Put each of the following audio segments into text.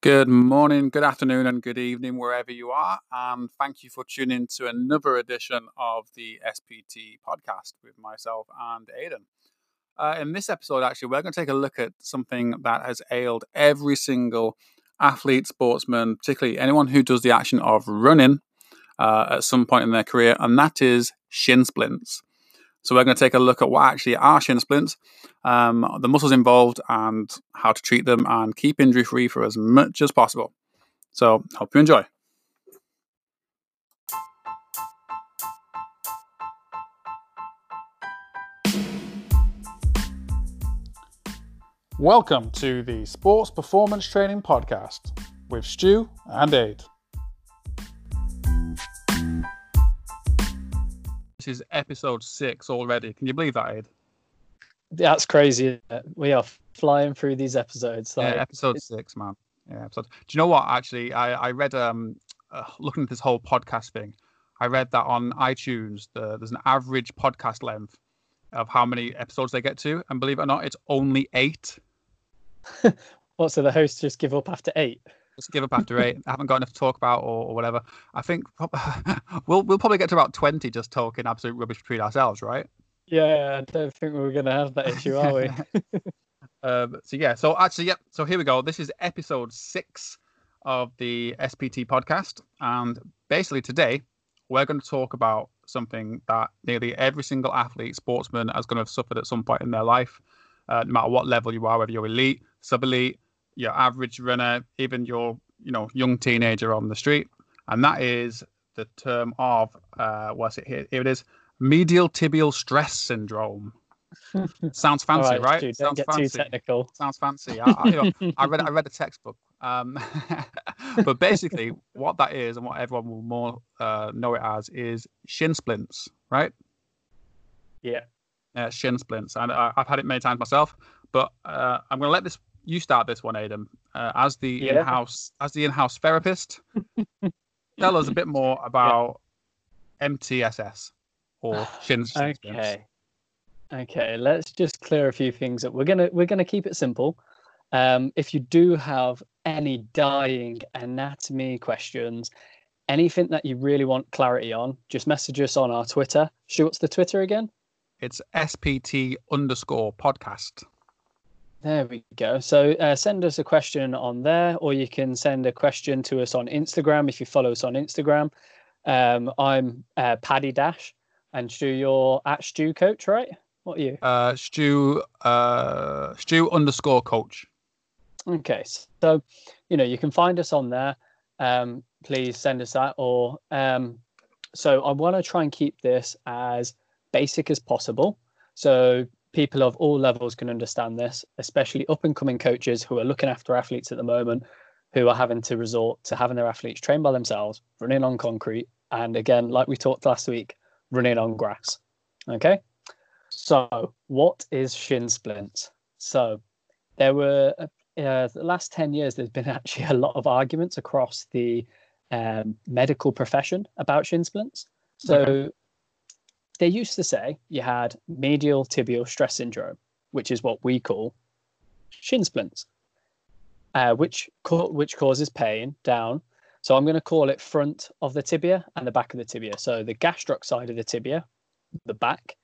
Good morning, good afternoon, and good evening, wherever you are. And thank you for tuning in to another edition of the SPT podcast with myself and Aidan. In this episode, actually, we're going to take a look at something that has ailed every single athlete, sportsman, particularly anyone who does the action of running at some point in their career, and that is shin splints. So we're going to take a look at what actually are shin splints, the muscles involved, and how to treat them and keep injury-free for as much as possible. So hope you enjoy. Welcome to the Sports Performance Training Podcast with Stu and Aid. This is episode 6 already. Can you believe that, Aid? That's crazy. We are flying through these episodes. Yeah, episode 6, man. Yeah, episode. Do you know what? Actually, I read looking at this whole podcast thing. I read that on iTunes, there's an average podcast length of how many episodes they get to, and believe it or not, it's only 8. What? So the hosts just give up after 8? Just give up after 8. I haven't got enough to talk about or whatever. I think we'll probably get to about 20 just talking absolute rubbish between ourselves, right? Yeah, I don't think we're going to have that issue, are we? So here we go. This is episode 6 of the SPT podcast. And basically today, we're going to talk about something that nearly every single athlete, sportsman is going to have suffered at some point in their life, no matter what level you are, whether you're elite, sub-elite, your average runner, even your young teenager on the street. And that is the term of, what's it here? Here it is. Medial tibial stress syndrome. Sounds fancy, right? Stu, Sounds don't get fancy. too technical. Sounds fancy. I read a textbook. But basically, what that is and what everyone will more know it as is shin splints, right? Yeah. Shin splints, and I've had it many times myself. But I'm going to let you start this one, Aidan, as the in-house therapist. Tell us a bit more about MTSS. Or shin splints. Okay. Let's just clear a few things up. We're gonna keep it simple. If you do have any dying anatomy questions, anything that you really want clarity on, just message us on our Twitter. Stu, what's the Twitter again? It's SPT_podcast. There we go. So send us a question on there, or you can send a question to us on Instagram if you follow us on Instagram. I'm Paddy Dash. And Stu, you're at Stu Coach, right? What are you? Stu _coach. Okay, so you can find us on there. Please send us that. Or so I want to try and keep this as basic as possible, so people of all levels can understand this, especially up and coming coaches who are looking after athletes at the moment, who are having to resort to having their athletes train by themselves, running on concrete, and again, like we talked last week, running on grass. Okay, so what is shin splints? So there were the last 10 years there's been actually a lot of arguments across the medical profession about shin splints. So they used to say you had medial tibial stress syndrome, which is what we call shin splints, which causes pain down. So I'm going to call it front of the tibia and the back of the tibia. So the gastroc side of the tibia, the back.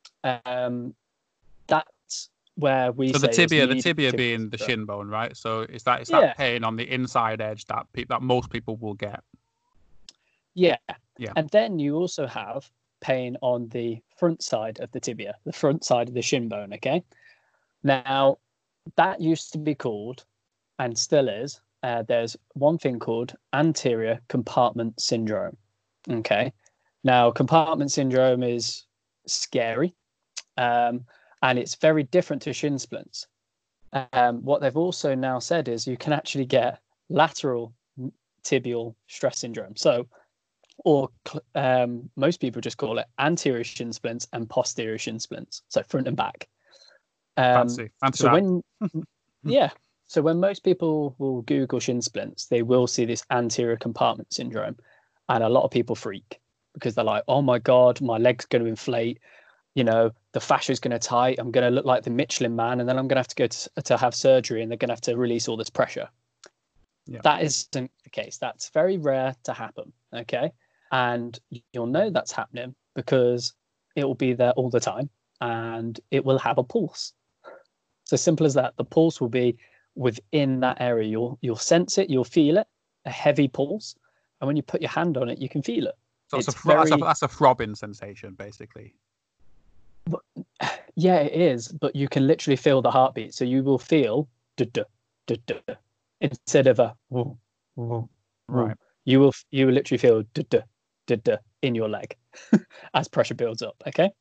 That's where we. So say the tibia being the shin bone, right? So it's that pain on the inside edge that most people will get. Yeah. And then you also have pain on the front side of the tibia, the front side of the shin bone. Okay. Now that used to be called, and still is. There's one thing called anterior compartment syndrome. Okay. Now, compartment syndrome is scary, and it's very different to shin splints. What they've also now said is you can actually get lateral tibial stress syndrome. So, or most people just call it anterior shin splints and posterior shin splints. So front and back. Fancy. So So when most people will Google shin splints, they will see this anterior compartment syndrome. And a lot of people freak because they're like, oh my God, my leg's going to inflate. The fascia is going to tight. I'm going to look like the Michelin Man. And then I'm going to have to go to have surgery and they're going to have to release all this pressure. Yeah. That isn't the case. That's very rare to happen. Okay. And you'll know that's happening because it will be there all the time and it will have a pulse. So simple as that. The pulse will be within that area. You'll sense it, you'll feel it, a heavy pulse. And when you put your hand on it, you can feel it. So It's that's a throbbing sensation, basically. Yeah, it is, but you can literally feel the heartbeat. So you will feel duh, duh, duh, instead of a woo, woo, Right. you will literally feel duh, in your leg as pressure builds up. Okay.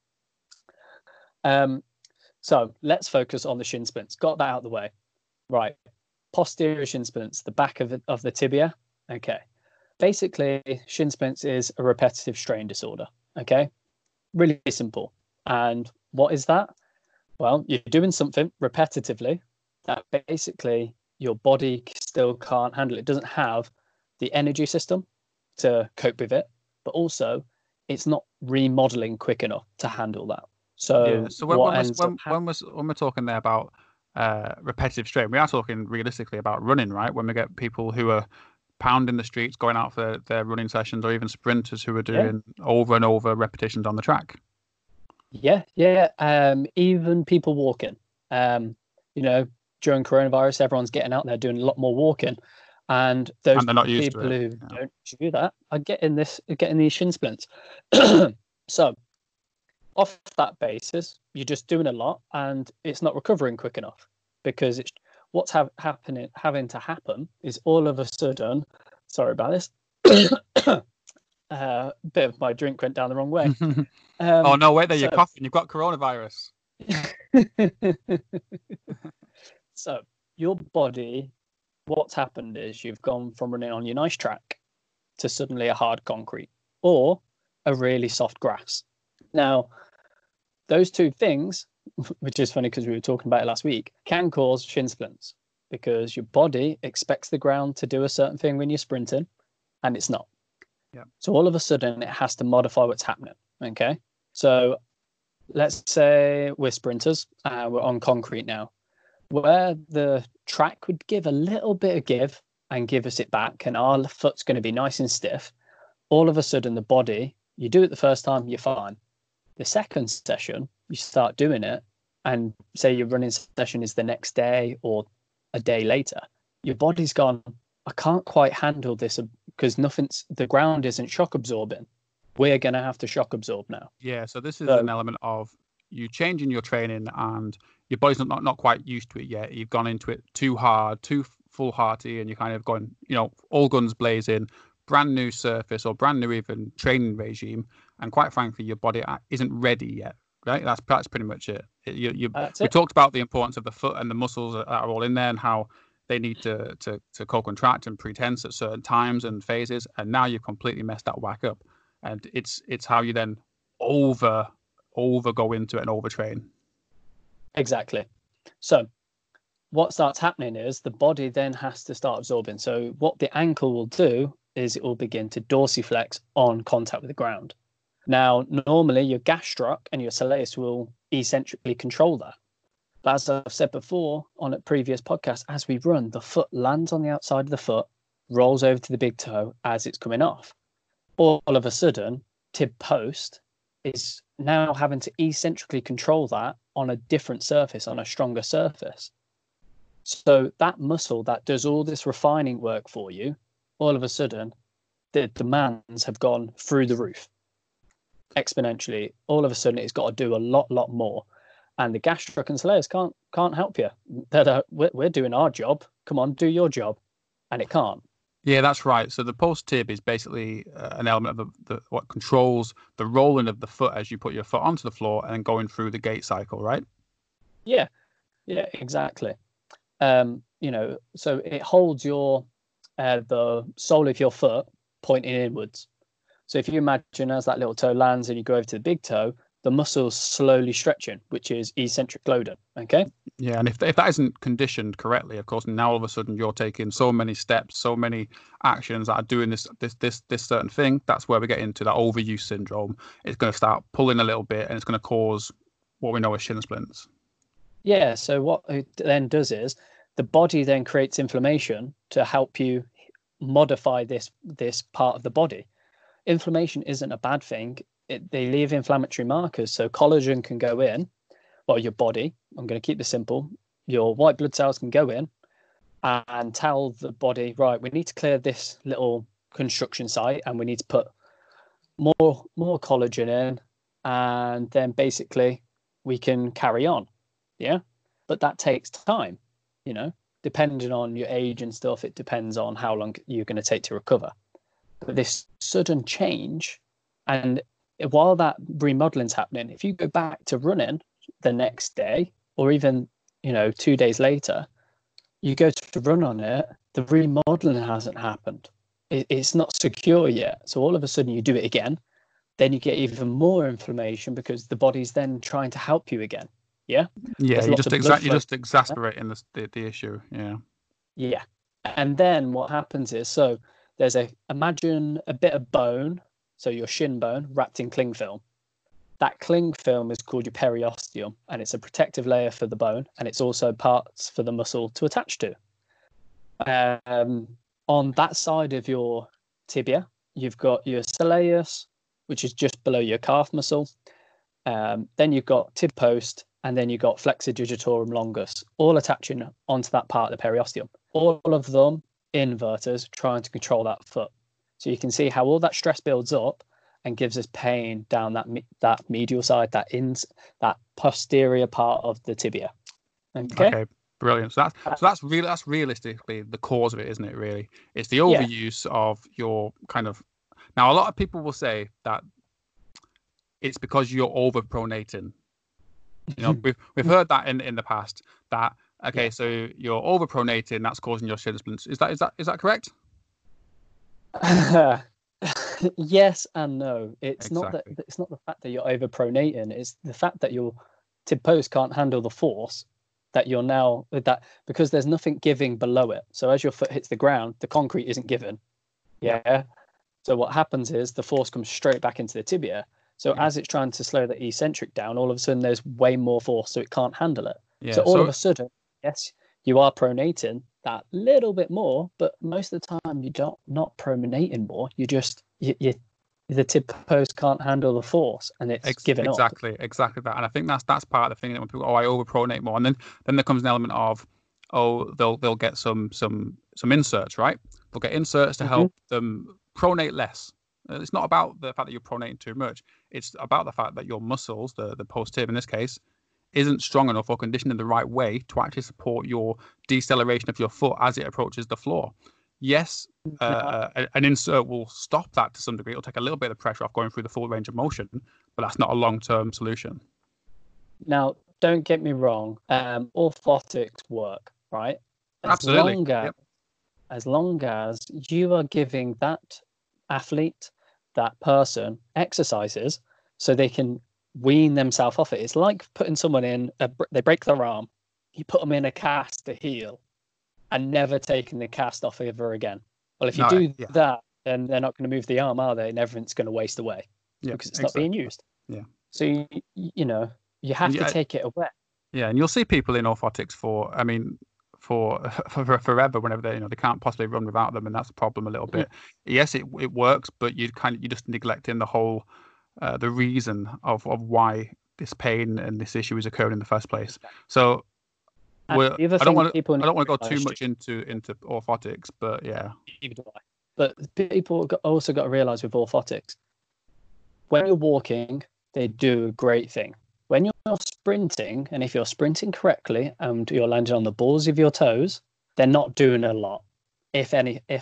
So let's focus on the shin splints. Got that out of the way. Right. Posterior shin splints, the back of the tibia. Okay. Basically, shin splints is a repetitive strain disorder. Okay. Really simple. And what is that? Well, you're doing something repetitively that basically your body still can't handle. It doesn't have the energy system to cope with it, but also it's not remodeling quick enough to handle that. So, So when we're talking there about repetitive strain, we are talking realistically about running, right? When we get people who are pounding the streets, going out for their running sessions, or even sprinters who are doing over and over repetitions on the track. Yeah. Even people walking. During coronavirus, everyone's getting out there doing a lot more walking, and those they're not used people to it. who don't do that are getting these shin splints. So, off that basis, you're just doing a lot, and it's not recovering quick enough because it's what's having to happen is all of a sudden. Sorry about this. Bit of my drink went down the wrong way. Oh no! Wait there, you're coughing. You've got coronavirus. So your body, what's happened is you've gone from running on your nice track to suddenly a hard concrete or a really soft grass. Now, those two things, which is funny because we were talking about it last week, can cause shin splints because your body expects the ground to do a certain thing when you're sprinting and it's not. Yeah. So all of a sudden it has to modify what's happening. Okay. So let's say we're sprinters, we're on concrete now, where the track would give a little bit of give and give us it back, and our foot's going to be nice and stiff. All of a sudden, the body, you do it the first time, you're fine. The second session, you start doing it, and say your running session is the next day or a day later, your body's gone, I can't quite handle this because the ground isn't shock absorbing. We're going to have to shock absorb now. Yeah, so this is an element of you changing your training and your body's not quite used to it yet. You've gone into it too hard, too foolhardy, and you're kind of going, all guns blazing, brand new surface or brand new even training regime. And quite frankly, your body isn't ready yet, right? That's pretty much it. We talked about the importance of the foot and the muscles that are all in there and how they need to co-contract and pre-tense at certain times and phases. And now you've completely messed that whack up. And it's how you then over go into it and overtrain. Exactly. So what starts happening is the body then has to start absorbing. So what the ankle will do is it will begin to dorsiflex on contact with the ground. Now, normally your gastroc and your soleus will eccentrically control that. But as I've said before on a previous podcast, as we run, the foot lands on the outside of the foot, rolls over to the big toe as it's coming off. All of a sudden, tib post is now having to eccentrically control that on a different surface, on a stronger surface. So that muscle that does all this refining work for you, all of a sudden, the demands have gone through the roof exponentially. All of a sudden, it's got to do a lot more. And the gastroc and soleus can't help you. We're doing our job. Come on, do your job. And it can't. Yeah, that's right. So the post tib is basically an element of what controls the rolling of the foot as you put your foot onto the floor and then going through the gait cycle, right? Yeah, exactly. So it holds the sole of your foot pointing inwards. So if you imagine as that little toe lands and you go over to the big toe, the muscle's slowly stretching, which is eccentric loading. Okay. Yeah, and if that isn't conditioned correctly, of course, now all of a sudden you're taking so many steps, so many actions that are doing this certain thing. That's where we get into that overuse syndrome. It's going to start pulling a little bit, and it's going to cause what we know as shin splints. Yeah. So what it then does is the body then creates inflammation to help you modify this part of the body. Inflammation isn't a bad thing. They leave inflammatory markers, so collagen can go in. Well, your body, I'm going to keep this simple, your white blood cells can go in and tell the body, right, we need to clear this little construction site and we need to put more collagen in, and then basically we can carry on. Yeah, but that takes time, depending on your age and stuff. It depends on how long you're going to take to recover. But this sudden change, and while that remodeling's happening, if you go back to running the next day or even 2 days later, you go to run on it, the remodeling hasn't happened. It's not secure yet. So all of a sudden you do it again, then you get even more inflammation because the body's then trying to help you again. Yeah. Yeah. You just exacerbating the issue. Yeah. Yeah. And then what happens is, so there's imagine a bit of bone, so your shin bone wrapped in cling film. That cling film is called your periosteum, and it's a protective layer for the bone, and it's also parts for the muscle to attach to. On that side of your tibia, you've got your soleus, which is just below your calf muscle. Then you've got tib post, and then you've got flexor digitorum longus, all attaching onto that part of the periosteum. All of them inverters trying to control that foot. So you can see how all that stress builds up and gives us pain down that medial side, that posterior part of the tibia. Okay, brilliant. So that's realistically the cause of it, isn't it? Really, it's the overuse of your kind of. Now, a lot of people will say that it's because you're overpronating. We've heard that in the past. That so you're overpronating, that's causing your shin splints. Is that correct? Yes and no. It's not the fact that you're overpronating. It's the fact that your tib post can't handle the force that you're now with that, because there's nothing giving below it. So as your foot hits the ground, the concrete isn't given. Yeah. So what happens is the force comes straight back into the tibia. So as it's trying to slow the eccentric down, all of a sudden there's way more force, so it can't handle it. Yeah, so all of a sudden, yes, you are pronating that little bit more, but most of the time you're not pronating more. You just the tib post can't handle the force, and it's giving up. Exactly that. And I think that's part of the thing that when people I overpronate more, and then there comes an element of they'll get some inserts, right? They'll get inserts to help them pronate less. It's not about the fact that you're pronating too much. It's about the fact that your muscles, the post tib in this case, isn't strong enough or conditioned in the right way to actually support your deceleration of your foot as it approaches the floor. Yes, an insert will stop that to some degree. It'll take a little bit of pressure off going through the full range of motion, but that's not a long-term solution. Now, don't get me wrong. Orthotics work, right? Absolutely. As long as you are giving that athlete, that person, exercises so they can wean themselves off it. It's like putting someone in, they break their arm, you put them in a cast to heal and never taking the cast off ever again. Well, if you do that, then they're not going to move the arm, are they? And everything's going to waste away because it's not being used. Yeah. So, you have to take it away. Yeah, and you'll see people in orthotics for forever whenever they can't possibly run without them, and that's a problem a little bit. Yes, it works, but you're just neglecting the whole the reason of why this pain and this issue is occurring in the first place. So I don't want to go too much into orthotics, but yeah. But people also got to realize with orthotics, when you're walking, they do a great thing. When you're sprinting, and if you're sprinting correctly and you're landing on the balls of your toes, they're not doing a lot. If anything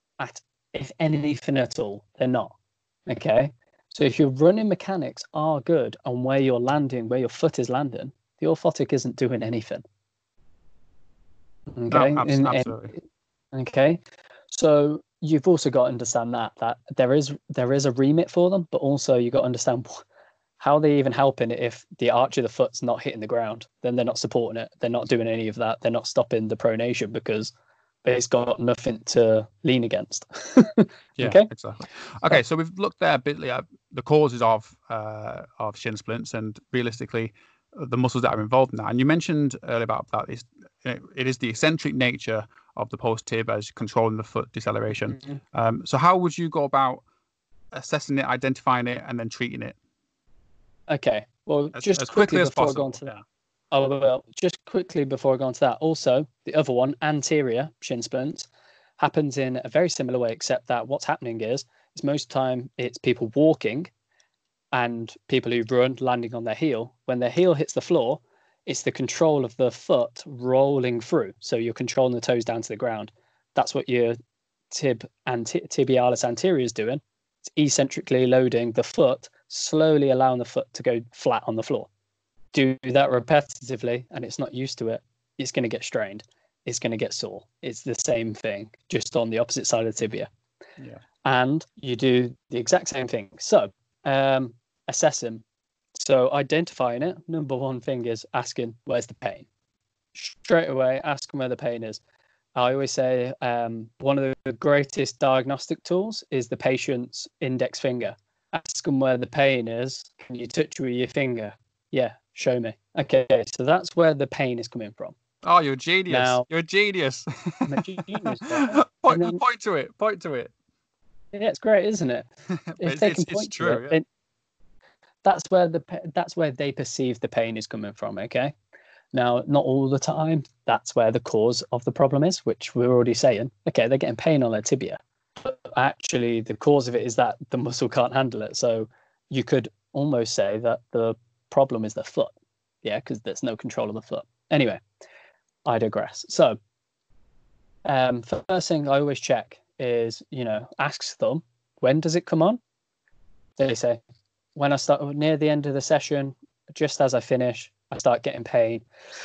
at all, they're not. Okay. So if your running mechanics are good on where you're landing, where your foot is landing, the orthotic isn't doing anything. Okay. No, absolutely. Okay. So you've also got to understand that there is a remit for them, but also you've got to understand how they even helping it if the arch of the foot's not hitting the ground. Then they're not supporting it. They're not doing any of that. They're not stopping the pronation because it's got nothing to lean against. Yeah, okay? Exactly. Okay, so we've looked there a bit at the causes of shin splints, and realistically, the muscles that are involved in that. And you mentioned earlier about this. It is the eccentric nature of the post tib as controlling the foot deceleration. Mm-hmm. So how would you go about assessing it, identifying it, and then treating it? Okay. Well, just as quickly as before I possible. go on to that. Oh, well, just quickly before I go on to that. Also, the other one, anterior shin splints, happens in a very similar way, except that what's happening is most of the time it's people walking and people who run landing on their heel. When their heel hits the floor, it's the control of the foot rolling through. So you're controlling the toes down to the ground. That's what your tibialis anterior is doing. It's eccentrically loading the foot, slowly allowing the foot to go flat on the floor. Do that repetitively and it's not used to it, it's going to get strained. It's going to get sore. It's the same thing, just on the opposite side of the tibia. Yeah. And you do the exact same thing. So assessing. So identifying it, number one thing is asking, where's the pain? Straight away, ask them where the pain is. I always say one of the greatest diagnostic tools is the patient's index finger. Ask them where the pain is. Can you touch with your finger? Yeah, show me. Okay, so that's where the pain is coming from. Oh, you're a genius. Now, you're a genius. I'm a genius. Point to it. Point to it. Yeah, it's great, isn't it? If they can point to it, that's where they perceive the pain is coming from. Okay. Now, not all the time. That's where the cause of the problem is, which we're already saying. Okay, they're getting pain on their tibia, but actually, the cause of it is that the muscle can't handle it. So you could almost say that the problem is the foot. Yeah, because there's no control of the foot. Anyway, I digress. So, first thing I always check is, ask them, when does it come on? They say, when I start near the end of the session, just as I finish, I start getting pain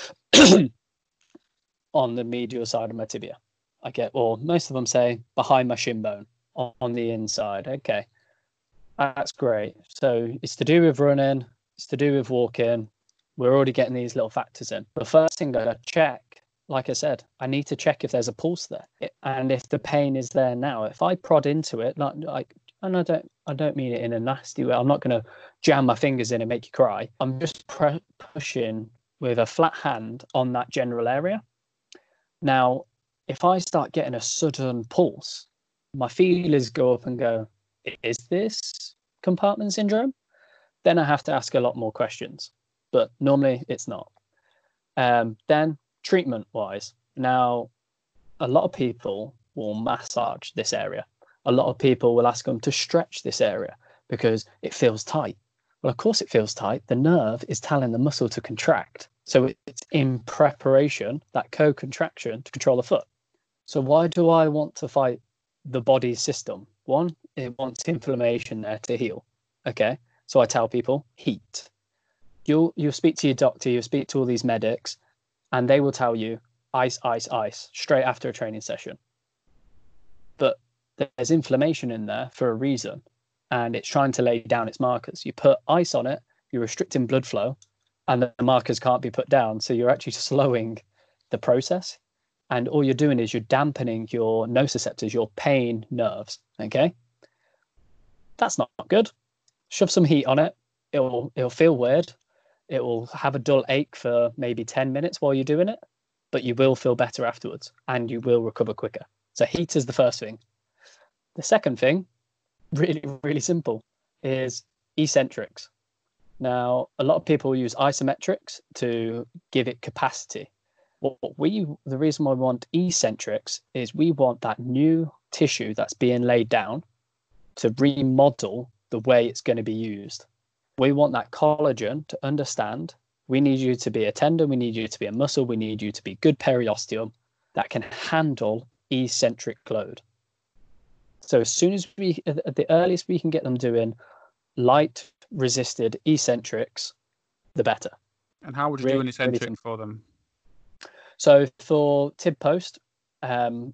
on the medial side of my tibia. Most of them say behind my shin bone on the inside. Okay, that's great. So it's to do with running, it's to do with walking. We're already getting these little factors in. The first thing that I check, like I said, I need to check if there's a pulse there, and if the pain is there now. If I prod into it, and I don't mean it in a nasty way. I'm not going to jam my fingers in and make you cry. I'm just pushing with a flat hand on that general area. Now, if I start getting a sudden pulse, my feelers go up and go, is this compartment syndrome? Then I have to ask a lot more questions, but normally it's not. Then treatment-wise, now a lot of people will massage this area. A lot of people will ask them to stretch this area because it feels tight. Well, of course it feels tight. The nerve is telling the muscle to contract. So it's in preparation, that co-contraction, to control the foot. So why do I want to fight the body system? One, it wants inflammation there to heal. Okay, so I tell people heat. You'll speak to your doctor, you'll speak to all these medics, and they will tell you ice, ice, ice straight after a training session. But there's inflammation in there for a reason, and it's trying to lay down its markers. You put ice on it, you're restricting blood flow, and the markers can't be put down. So you're actually slowing the process, and all you're doing is you're dampening your nociceptors, your pain nerves. Okay, that's not good. Shove some heat on it. It'll feel weird. It will have a dull ache for maybe 10 minutes while you're doing it, but you will feel better afterwards, and you will recover quicker. So heat is the first thing. The second thing, really, really simple, is eccentrics. Now, a lot of people use isometrics to give it capacity. The reason why we want eccentrics is we want that new tissue that's being laid down to remodel the way it's going to be used. We want that collagen to understand we need you to be a tendon, we need you to be a muscle, we need you to be good periosteum that can handle eccentric load. So as soon as at the earliest we can get them doing light resisted eccentrics, the better. And how would you do an eccentric for them? So for tib post, so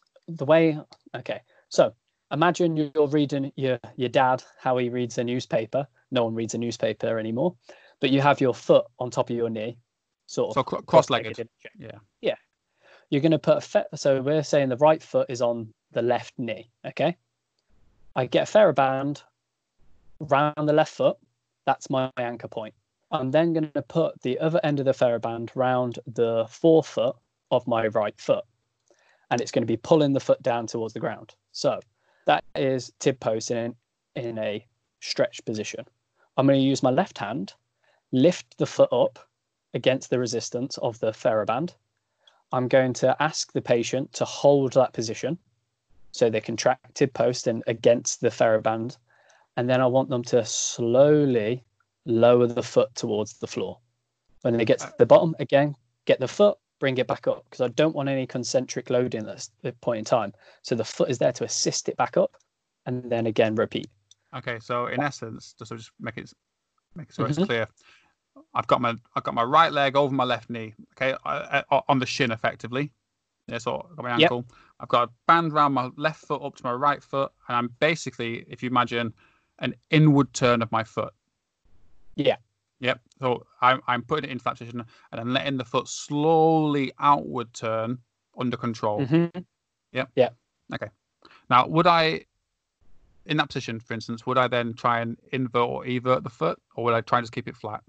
imagine you're reading your dad, how he reads a newspaper. No one reads a newspaper anymore, but you have your foot on top of your knee, sort of cross-legged. Yeah. You're going to put so we're saying the right foot is on the left knee. Okay. I get a TheraBand round the left foot. That's my anchor point. I'm then going to put the other end of the TheraBand round the forefoot of my right foot, and it's going to be pulling the foot down towards the ground. So that is tib post in a stretched position. I'm going to use my left hand, lift the foot up against the resistance of the TheraBand. I'm going to ask the patient to hold that position so they contract tib post and against the TheraBand. And then I want them to slowly lower the foot towards the floor. When they get to the bottom, again, get the foot, bring it back up, because I don't want any concentric loading at the point in time. So the foot is there to assist it back up, and then again repeat. Okay, so in essence, just make it so it's clear. I've got my right leg over my left knee, okay, on the shin effectively. Yeah, so I've got my ankle. Yep. I've got a band around my left foot up to my right foot, and I'm basically, if you imagine, an inward turn of my foot. Yeah. Yep. So I'm putting it into that position and then letting the foot slowly outward turn under control. Mm-hmm. Yep. Yeah. Okay. Now, would I, in that position, for instance, would I then try and invert or evert the foot, or would I try and just keep it flat?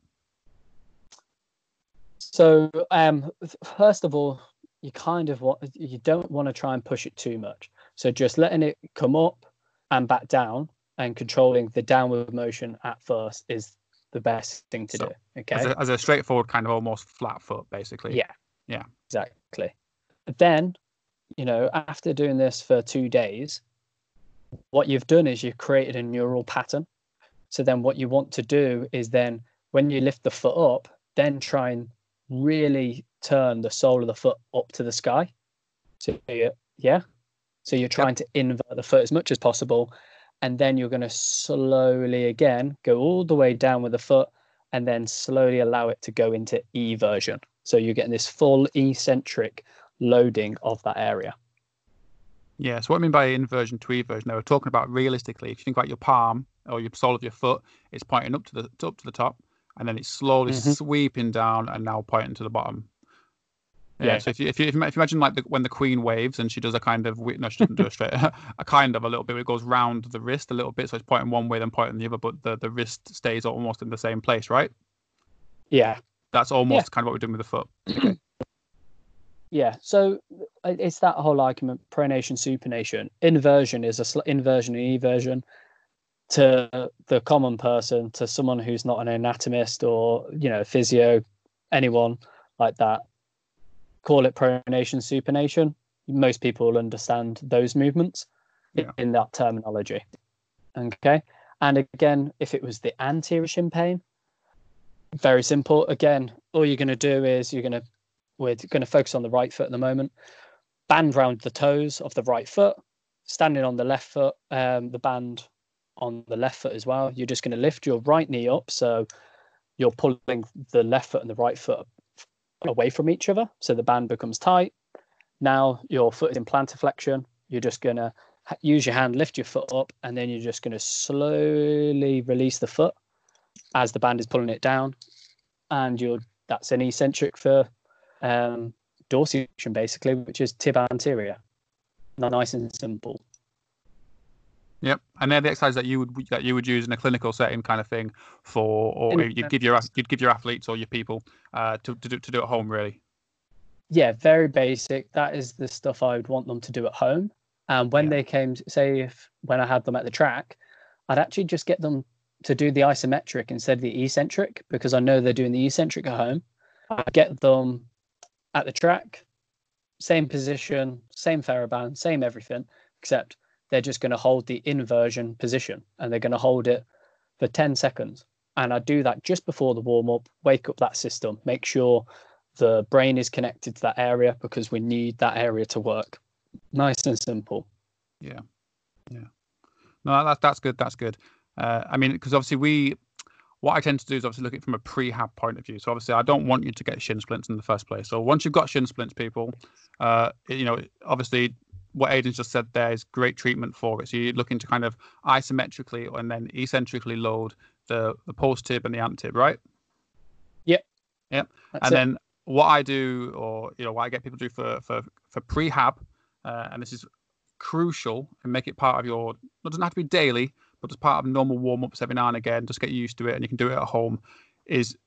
So, first of all, you don't want to try and push it too much. So just letting it come up and back down and controlling the downward motion at first is the best thing to do. Okay. As a straightforward kind of almost flat foot, basically. Yeah. Yeah. Exactly. But then, after doing this for 2 days, what you've done is you've created a neural pattern. So then what you want to do is then when you lift the foot up, then try and really turn the sole of the foot up to the sky. So you're trying to invert the foot as much as possible. And then you're going to slowly again go all the way down with the foot and then slowly allow it to go into eversion. So you're getting this full eccentric loading of that area. Yeah. So what I mean by inversion to eversion, we're talking about realistically, if you think about your palm or your sole of your foot, it's pointing up to the top, and then it's slowly sweeping down and now pointing to the bottom. Yeah. So if you imagine like when the Queen waves and she does a kind of, no, she doesn't do a straight, a kind of a little bit. It goes round the wrist a little bit, so it's pointing one way then pointing the other, but the wrist stays almost in the same place, right? Yeah. That's almost kind of what we're doing with the foot. Okay. Yeah. So it's that whole argument: pronation, supination. Inversion is inversion and eversion. To the common person, to someone who's not an anatomist or physio, anyone like that, call it pronation, supination. Most people will understand those movements in that terminology. Okay. And again, if it was the anterior shin pain, very simple. Again, all you're going to do is we're going to focus on the right foot at the moment. Band round the toes of the right foot, standing on the left foot, the band on the left foot as well. You're just going to lift your right knee up. So you're pulling the left foot and the right foot away from each other, so the band becomes tight. Now your foot is in plantar flexion. You're just going to use your hand, lift your foot up, and then you're just going to slowly release the foot as the band is pulling it down, and that's an eccentric for dorsiflexion, basically, which is tib anterior. Nice and simple. Yep, and they're the exercises that you would use in a clinical setting, kind of thing, you'd give your athletes or your people to do at home, really. Yeah, very basic. That is the stuff I would want them to do at home. And when they came, when I had them at the track, I'd actually just get them to do the isometric instead of the eccentric, because I know they're doing the eccentric at home. I'd get them at the track, same position, same TheraBand, same everything, except they're just going to hold the inversion position and they're going to hold it for 10 seconds. And I do that just before the warm-up, wake up that system, make sure the brain is connected to that area, because we need that area to work. Nice and simple. Yeah. No, that's good. That's good. I mean, because obviously what I tend to do is obviously look at it from a prehab point of view. So obviously I don't want you to get shin splints in the first place. So once you've got shin splints, people, obviously what Aidan's just said there is great treatment for it. So you're looking to kind of isometrically and then eccentrically load the post tib and the ant tib, right? Yep. Then what I do, or what I get people to do for prehab, and this is crucial, and make it part of your, it doesn't have to be daily, but as part of normal warm-ups every now and again, just get used to it, and you can do it at home, is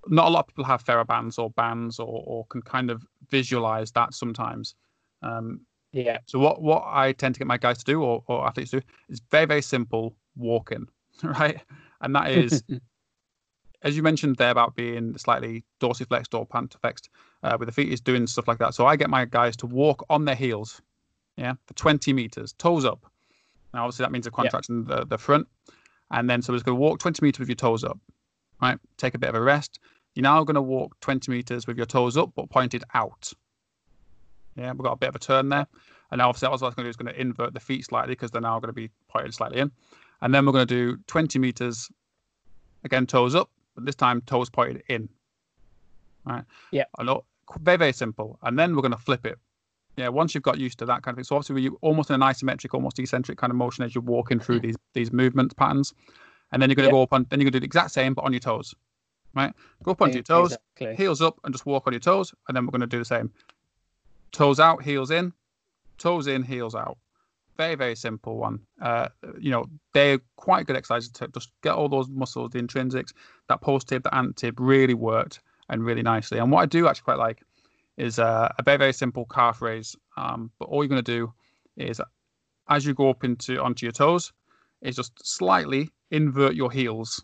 not a lot of people have TheraBands or bands or can kind of visualize that sometimes. Yeah. So what I tend to get my guys to do or athletes to do is very, very simple walking, right? And that is, as you mentioned there about being slightly dorsiflexed or plantarflexed with the feet, is doing stuff like that. So I get my guys to walk on their heels, for 20 meters, toes up. Now, obviously, that means a contraction in the front. And then, so we're just going to walk 20 meters with your toes up, right? Take a bit of a rest. You're now going to walk 20 meters with your toes up, but pointed out. Yeah, we've got a bit of a turn there. And now, obviously, what I was going to do is going to invert the feet slightly because they're now going to be pointed slightly in. And then we're going to do 20 meters, again, toes up, but this time toes pointed in. Right? Yeah. I know, very, very simple. And then we're going to flip it. Yeah, once you've got used to that kind of thing. So obviously, you're almost in an isometric, almost eccentric kind of motion as you're walking through these movement patterns. And then you're going to go up on, then you're going to do the exact same, but on your toes. Right? Go up onto your toes, heels up, and just walk on your toes. And then we're going to do the same. Toes out, heels in, heels out. Very, very simple one. They're quite good exercises to just get all those muscles, the intrinsics, that post tib, the ant tib really worked and really nicely. And what I do actually quite like is a very, very simple calf raise. But all you're going to do is, as you go up onto your toes, is just slightly invert your heels.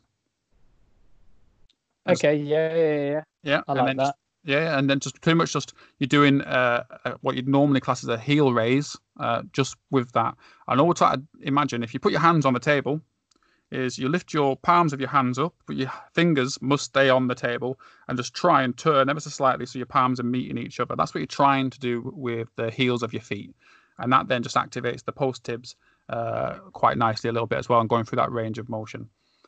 Okay, yeah. I like that. And then just pretty much just you're doing what you'd normally class as a heel raise, just with that. And all we're trying to imagine, if you put your hands on the table, is you lift your palms of your hands up, but your fingers must stay on the table, and just try and turn ever so slightly so your palms are meeting each other. That's what you're trying to do with the heels of your feet. And that then just activates the post tibs quite nicely a little bit as well, and going through that range of motion.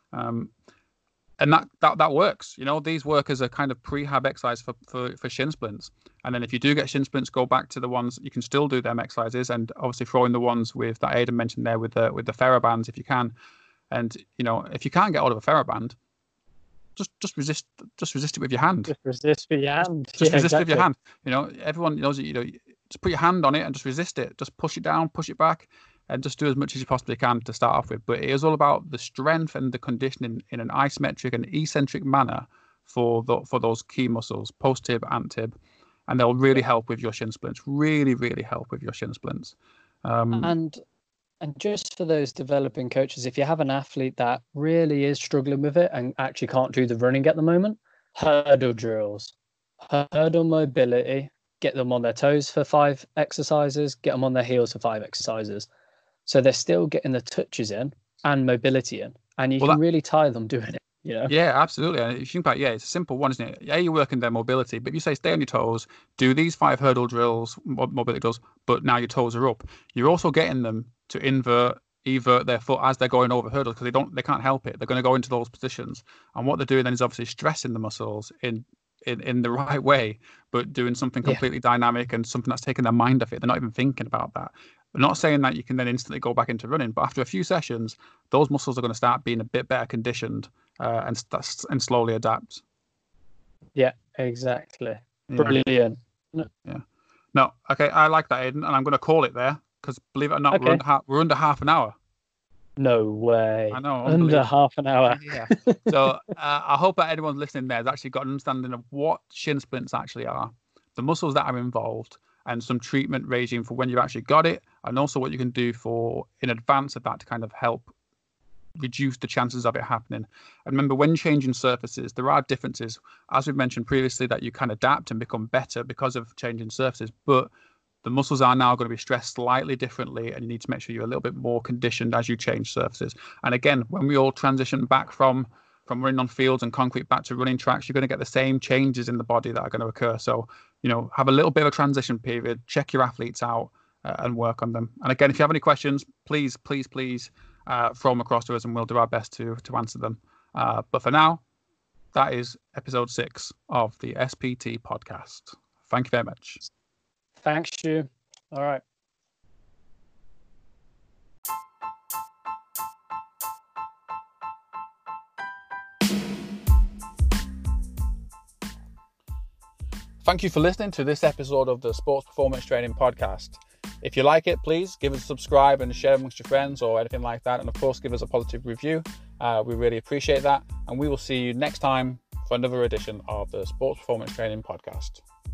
And that works. These work as a kind of prehab exercise for shin splints. And then if you do get shin splints, go back to the ones you can still do them exercises, and obviously throw in the ones with that Aidan mentioned there with the TheraBands if you can. And if you can't get hold of a TheraBand, just resist it with your hand. Just resist with your hand. Resist it with your hand. Everyone knows that. Just put your hand on it and just resist it. Just push it down, push it back, and just do as much as you possibly can to start off with. But it is all about the strength and the conditioning in an isometric and eccentric manner for those key muscles, post tib, ant tib, and they'll really help with your shin splints. Really, really help with your shin splints. And just for those developing coaches, if you have an athlete that really is struggling with it and actually can't do the running at the moment, hurdle drills, hurdle mobility, get them on their toes for 5 exercises, get them on their heels for 5 exercises. So they're still getting the touches in and mobility in, and you can really tie them doing it. Yeah, absolutely. And if you think about it, it's a simple one, isn't it? Yeah, you're working their mobility, but if you say stay on your toes, do these 5 hurdle drills, mobility drills, but now your toes are up, you're also getting them to evert their foot as they're going over hurdles, because they can't help it. They're going to go into those positions, and what they're doing then is obviously stressing the muscles in the right way, but doing something completely dynamic and something that's taking their mind off it. They're not even thinking about that. I'm not saying that you can then instantly go back into running, but after a few sessions, those muscles are going to start being a bit better conditioned and slowly adapt. Yeah, exactly. Yeah. Brilliant. Yeah. No, okay, I like that, Aidan, and I'm going to call it there, because believe it or not, we're under half an hour. No way. I know. Under half an hour. Yeah. So I hope that anyone listening there has actually got an understanding of what shin splints actually are, the muscles that are involved, and some treatment regime for when you've actually got it, and also what you can do in advance of that to kind of help reduce the chances of it happening. And remember, when changing surfaces, there are differences, as we've mentioned previously, that you can adapt and become better because of changing surfaces, but the muscles are now going to be stressed slightly differently, and you need to make sure you're a little bit more conditioned as you change surfaces. And again, when we all transition back from running on fields and concrete back to running tracks, you're going to get the same changes in the body that are going to occur. So, have a little bit of a transition period, check your athletes out and work on them. And again, if you have any questions, please throw them across to us, and we'll do our best to answer them. But for now, that is episode 6 of the SPT podcast. Thank you very much. Thanks, Stu. All right. Thank you for listening to this episode of the Sports Performance Training Podcast. If you like it, please give us a subscribe and share amongst your friends or anything like that. And of course, give us a positive review. We really appreciate that. And we will see you next time for another edition of the Sports Performance Training Podcast.